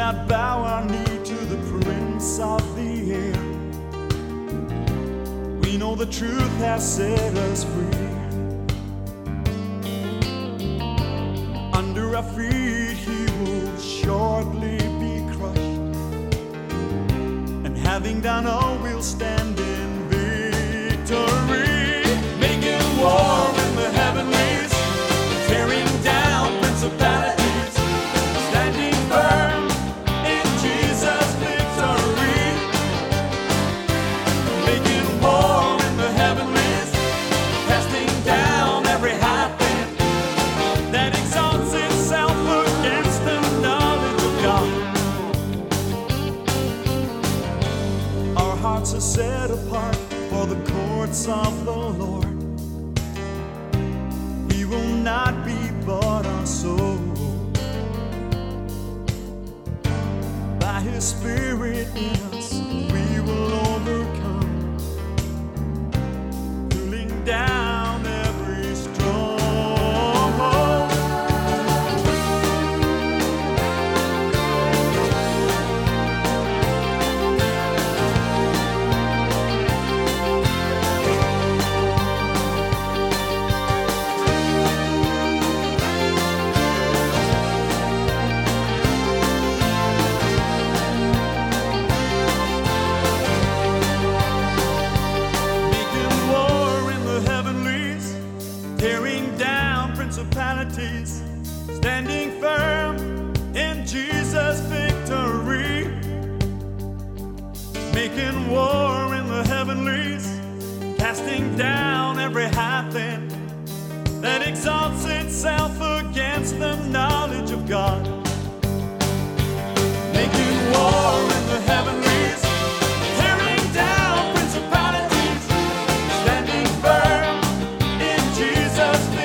not bow our knee to the prince of the air. We know the truth has set us free. Under our feet he will shortly be crushed, and having done all we'll stand in victory. Making war in the heavenlies, tearing down principalities, standing firm in Jesus' victory. Making war in the heavenlies, casting down every high thing that exalts itself against the knowledge of God. Our hearts are set apart for the courts of the Lord. He will not be bought or sold. By his Spirit in us we will overcome, pulling down every stronghold. Principalities, standing firm in Jesus' victory. Making war in the heavenlies, casting down every high thing that exalts itself against the knowledge of God. Making war in the heavenlies, tearing down principalities, standing firm in Jesus' victory.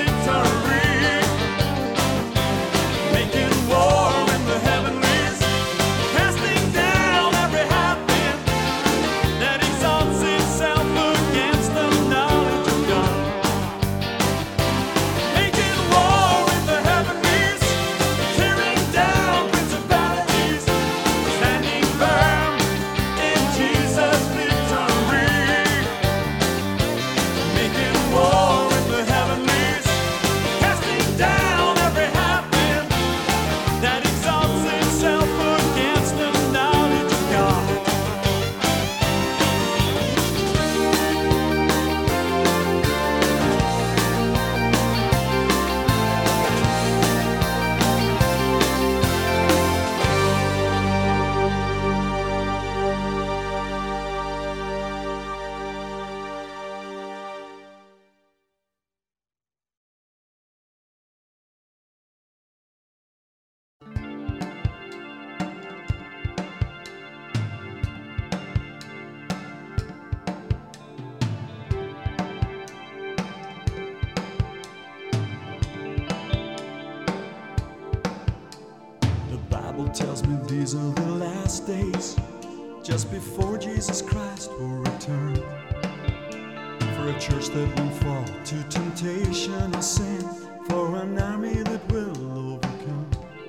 Tells me these are the last days, just before Jesus Christ will return, for a church that won't fall to temptation or sin, for an army that will overcome.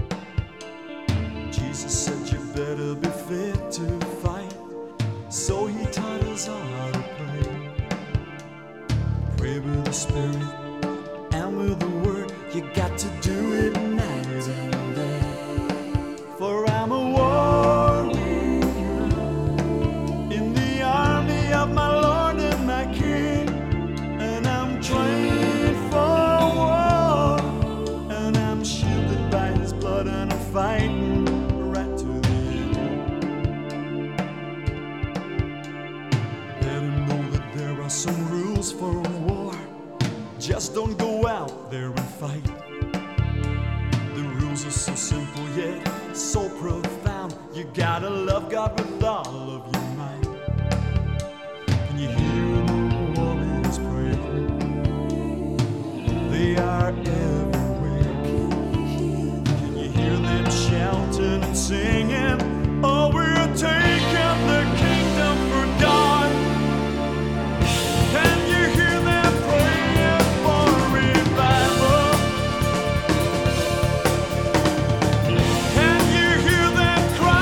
Jesus said you better be fit to fight, so he taught us all how to pray. Pray with the Spirit and with the Word, you got to do it night and day. For I'm a warrior in the army of my Lord and my King, and I'm trained for war, and I'm shielded by his blood, and I'm fighting right to the end. Let him know that there are some rules for war. Just don't go out there and fight. The rules are so simple yet so profound. You gotta love God with all of your might. Can you hear the warriors praying? They are everywhere. Can you hear them shouting and singing? Oh, we're taking the kingdom for God. Can you hear them praying for revival? Can you hear them crying?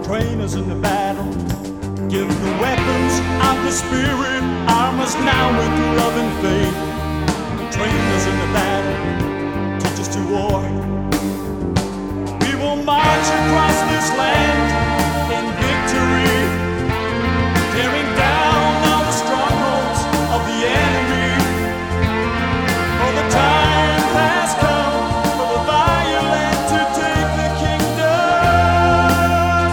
Train us in the battle. Give the weapons of the Spirit, arm us now with love and faith. Train us in the battle, teach us to war. We will march across this land in victory, tearing down all the strongholds of the enemy. For the time has come for the violent to take the kingdom.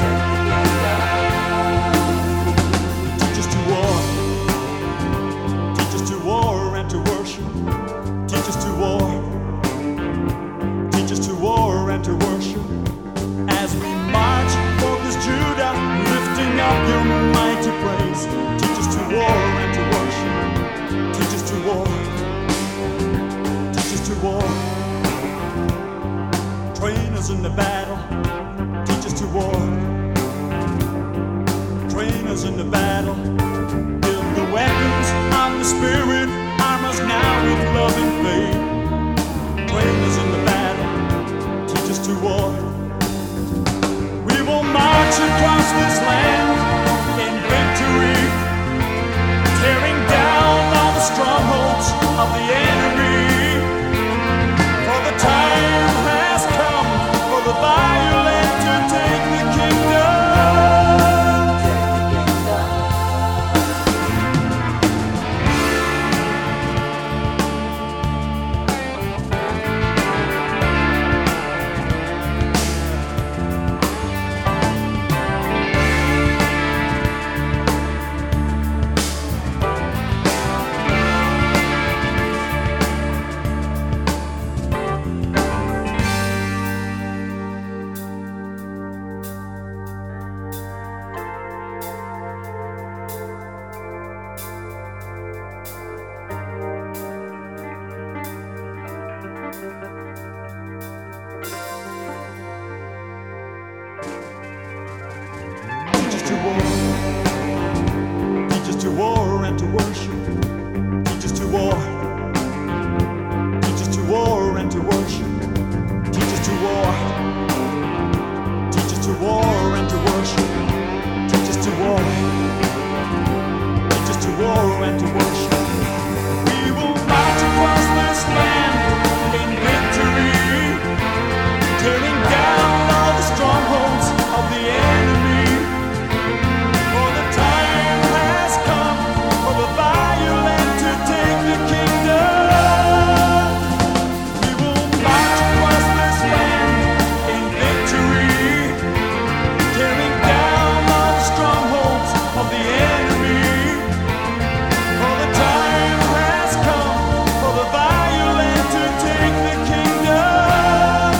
Teach us to war. Teach us to war and to worship. Teach us to war. Teach us to war and to worship. As we march for this Judah, lifting up your mighty praise. Teach us to war and to worship. Teach us to war. Teach us to war. Train us in the battle. Teach us to war. Train us in the battle. Build the weapons of the Spirit, arm us now with love and faith. Train us in the battle. Teach us to war. We will march across this land in victory, tearing down all the strongholds of the enemy. For the time has come for the violent to take the kingdom. Teach us to war and to worship. Teach us to war. Teach us to war and to worship. Teach us to war. Teach us to war and to worship. Teach us to war. Teach us to war and to worship. We will march across this land in victory, tearing down all the strongholds of the enemy. For the time has come for the violent to take the kingdom. We will march across this land in victory, tearing down all the strongholds of the enemy. For the time has come for the violent to take the kingdom.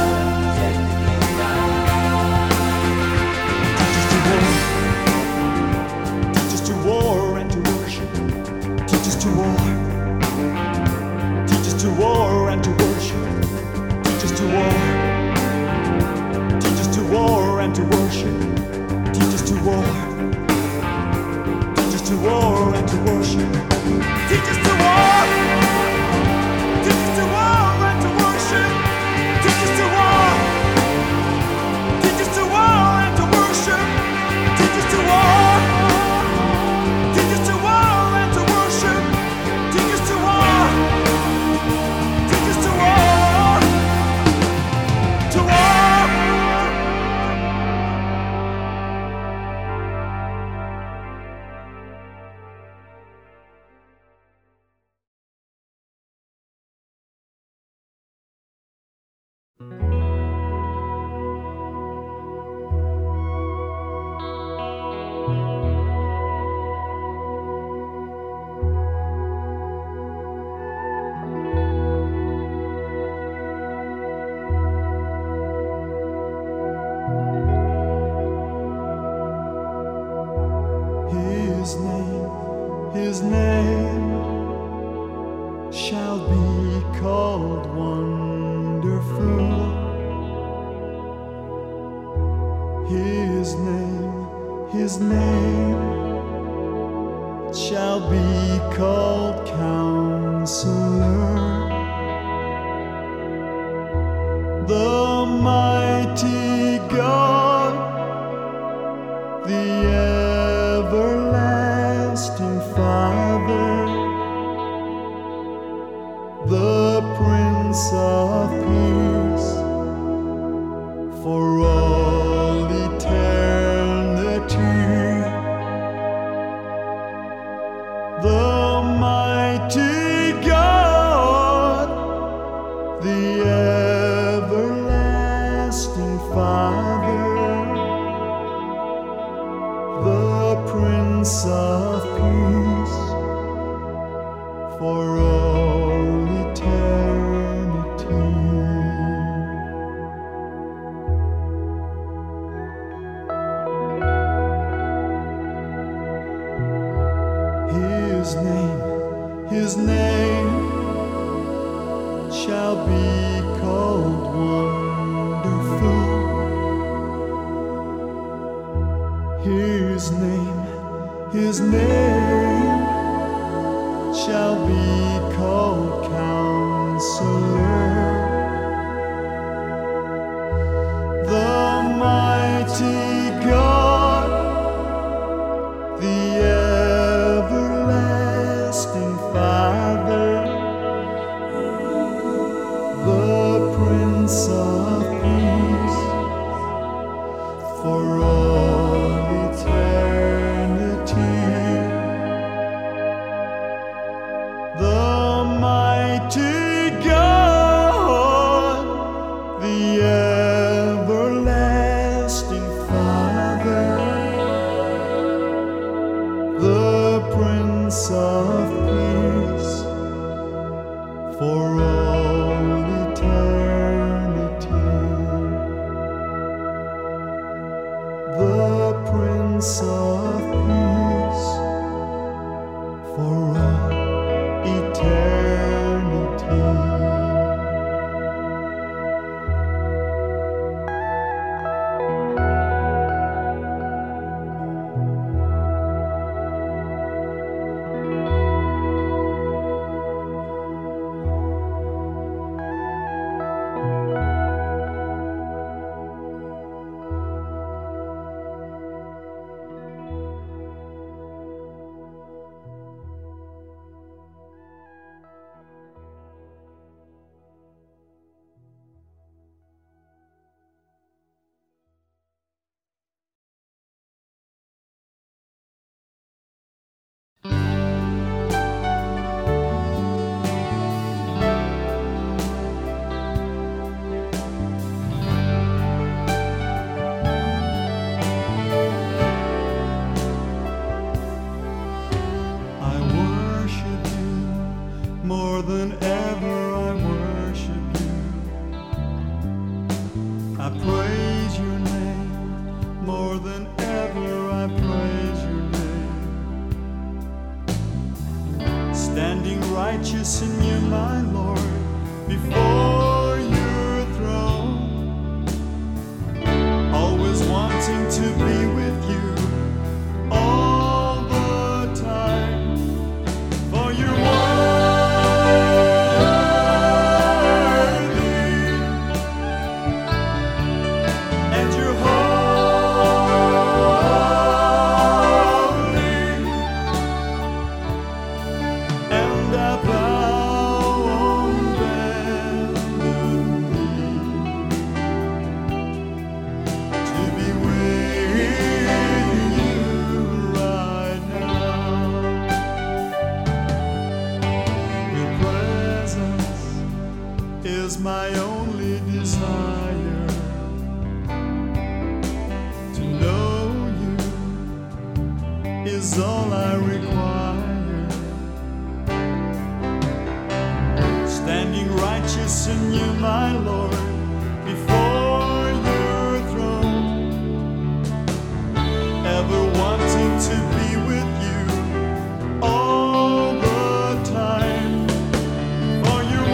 Teach us to war and to worship. Teach us to war. Teach us to war and to worship. Teach us to war. Teach us to war and to worship. Teach us to war. Teach us to war and to worship. Teach us to war. Teach us to war and to worship. Teach us to war. Teach us to war and to worship. Teach us to war. Teach us to war and to worship. Teach us to war. Teach us to war. To war. His name shall be called Wonderful. His name shall be called Counselor, the mighty God, the everlasting Father, the Prince of Peace, for all eternity, the mighty God, the everlasting Father, the Prince of Peace, for all eternity. His name shall be called Wonderful. His name shall be called Counselor, the mighty God, the everlasting Father, the Prince of Peace, for all eternity, the mighty God, the everlasting Father, the Prince of Peace, for all eternity, the Prince of Peace, for all eternity. More than ever I worship you. I praise your name. More than ever I praise your name. Standing righteous in you, my Lord, before your throne. Always wanting to be with you all the time. For your word is my only desire, to know you is all I require. Standing righteous in you, my Lord, before your throne, ever wanting to be with you all the time. For your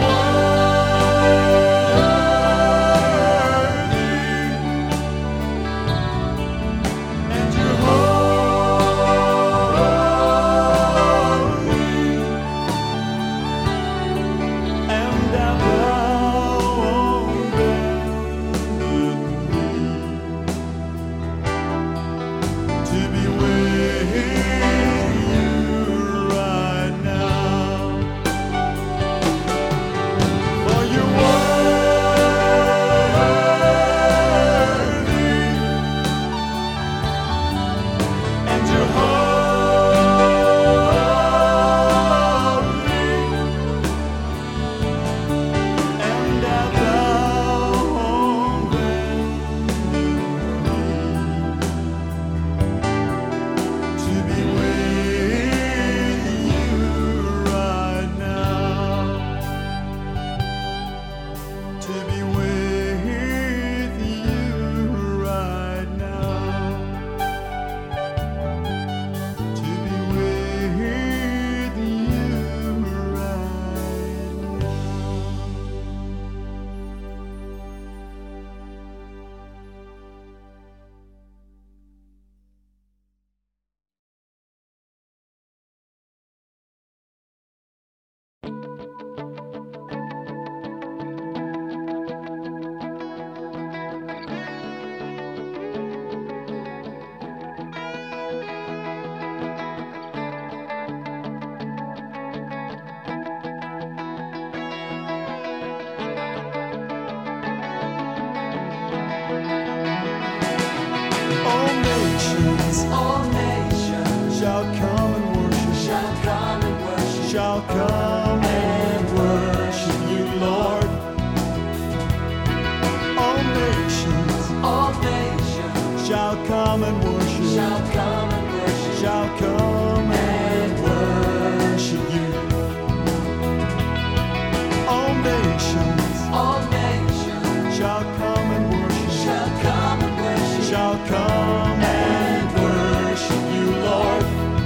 all nations shall come and worship, shall come and worship you, Lord. All nations shall come and worship, shall come and worship you. All nations shall come and worship, shall come and worship you, Lord.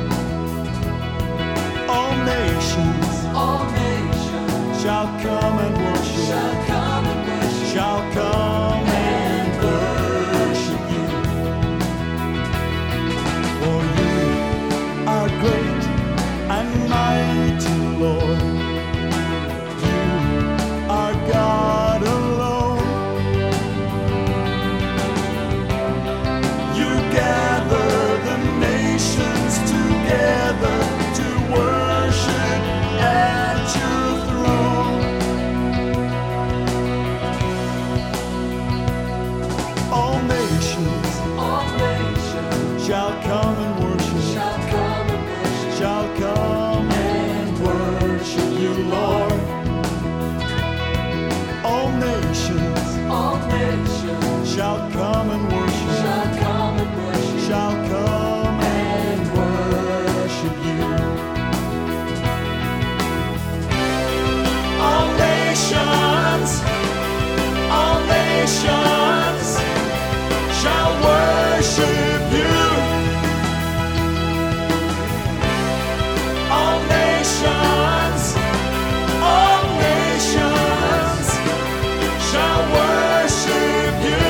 All nations shall come and worship, shall come and worship you. For you are great and mighty, Lord. You are God alone. You gather the nations together to worship at your throne. All nations shall come and worship, shall come and worship you, Lord. All nations shall come and worship, shall come and worship you. All nations shall worship you. All nations shall worship you.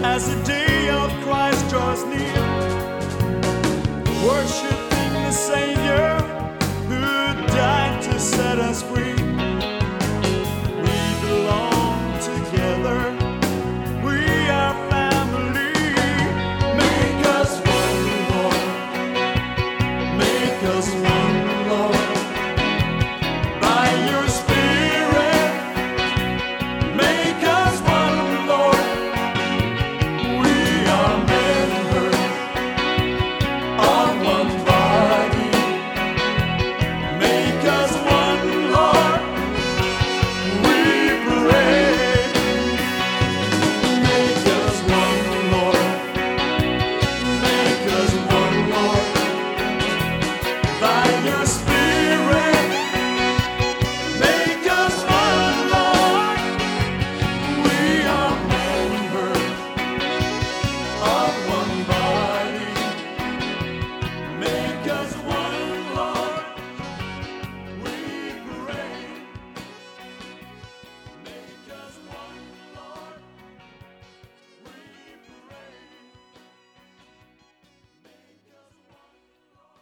as the day of Christ draws near, worshiping the Savior who died to set us free. We belong together, we are family. Make us one, Lord, make us one, Lord, by your Spirit. Make us one, Lord, we are members of one body. Make us one, Lord, we pray. Make us one, Lord, make us one, Lord, by your Spirit. Make us one, Lord, we are members of one body. Make us one, Lord, we pray. Make us one, Lord, we pray. Make us one, Lord.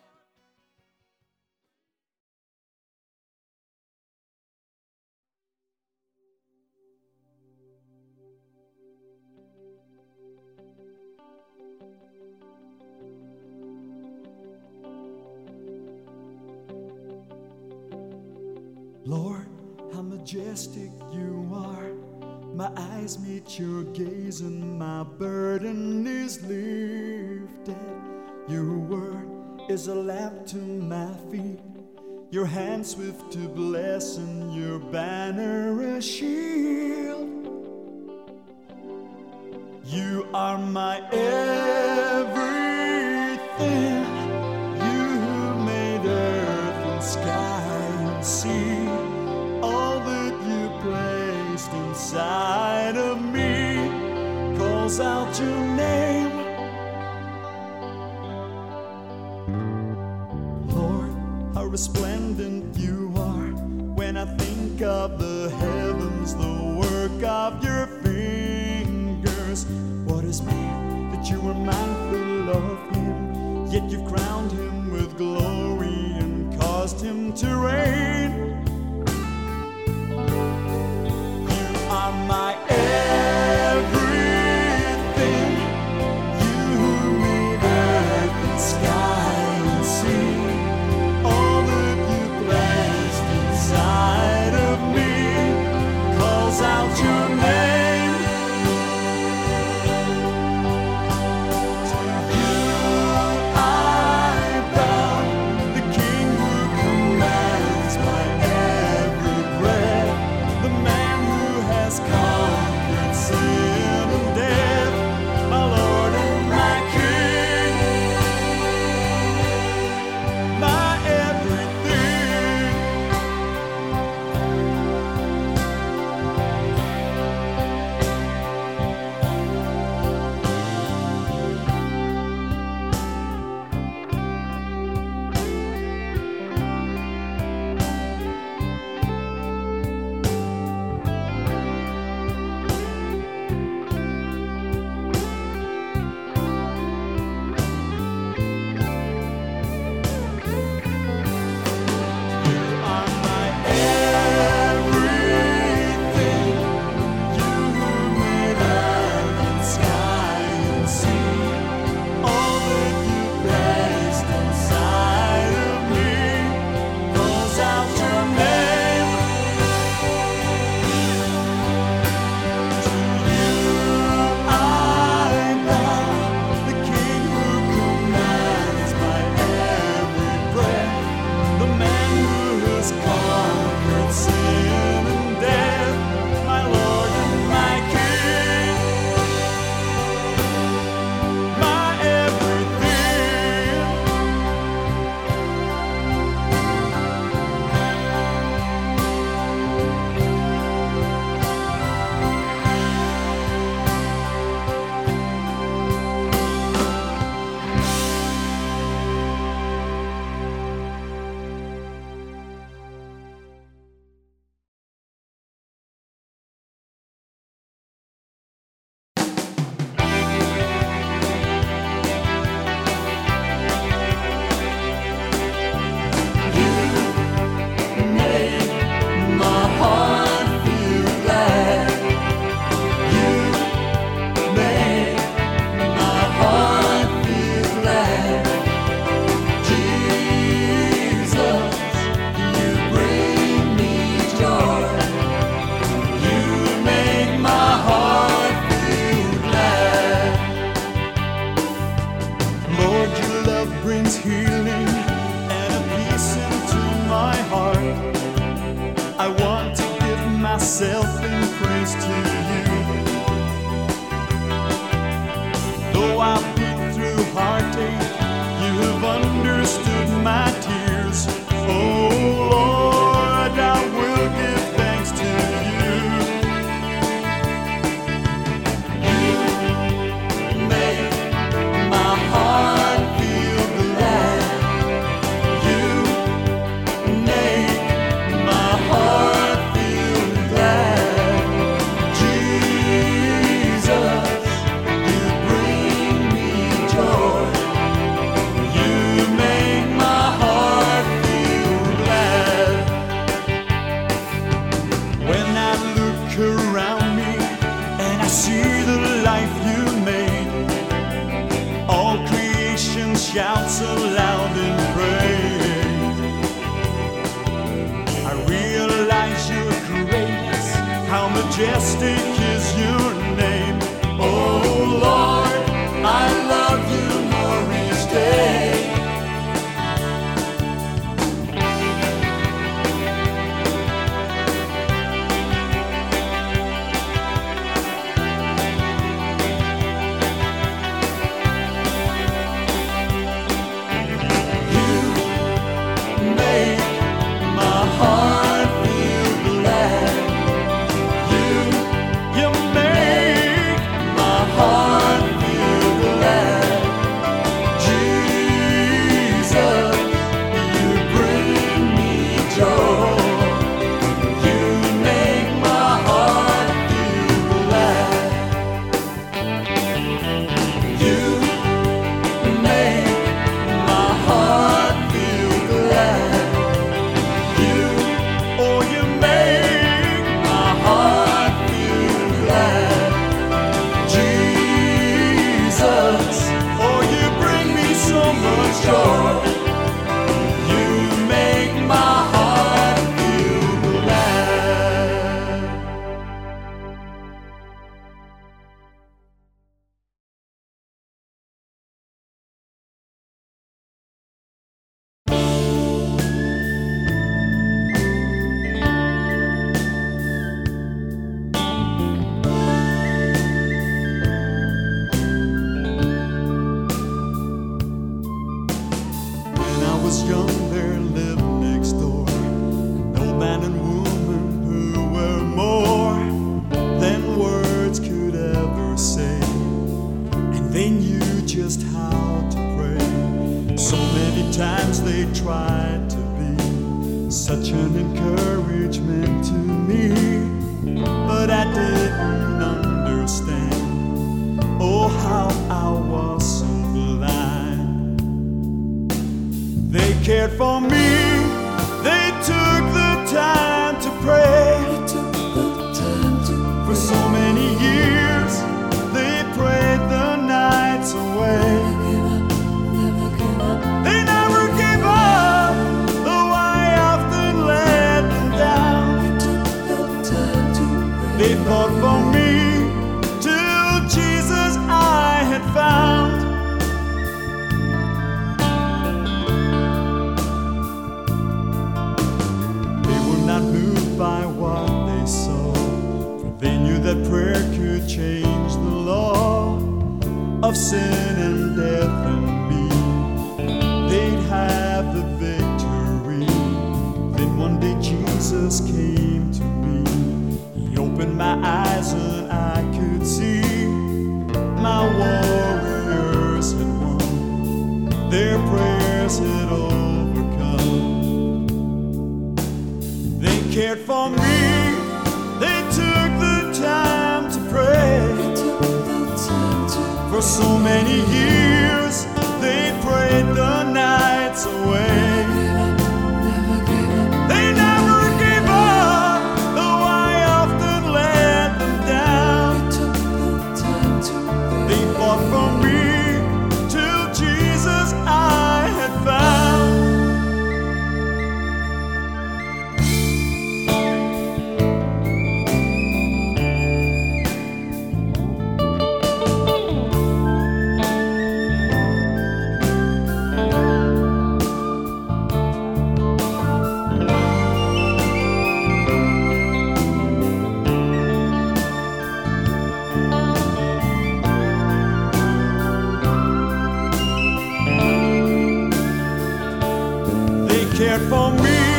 Lord, how majestic you are. My eyes meet your gaze and my burden is lifted. Your word is a lamp to my feet, your hand swift to bless and your banner a shield. You are my everything. You made earth and sky and sea. All that you placed inside of me calls out your name. Lord, how resplendent you are. When I think of the heavens, the work of your fingers, what is man that you are mindful of him? Yet you've crowned him with glory and caused him to reign. You are my everything. You made earth and sky and sea. All that you placed inside of me calls out your name. To you I bow, the King who commands my myself in praise to you. Though I've been through heartache, you have understood my tears. Oh Lord, I will give thanks to you. You make my heart feel glad. You make my heart feel glad. Jesus, you bring me joy. You make my heart feel glad. When I look around me and I see the life you made, all creation shouts aloud in praise. I realize you're great, how majestic is your name. Oh Lord, I love you more each day. Make my heart feel glad. You make my heart feel glad. Jesus, you bring me joy. You make my heart feel glad. You make my heart feel glad. You, oh, you make my heart feel glad. Jesus, oh, you bring me so much joy. You make my heart feel glad. When I was young, there lived next door an old man and woman who were more than words could ever say, and they knew just how to pray. So many times they tried to be such an encouragement to me, but I didn't understand. Oh, how I was so blind. They cared for me, they took the time to pray. For so many years, they prayed the nights away. They never gave up, though I often let them down. They fought for me till Jesus I had found. They were not moved by what they saw, for they knew that prayer could change the law of sin and death and me. They'd have the victory. Then one day Jesus came to me. He opened my eyes and I could see my warriors had won. Their prayers had overcome. They cared for me, they took the time to pray. For so many years, they prayed the nights away. They never gave up, though I often let them down. They fought for me till Jesus I had found. cared for me.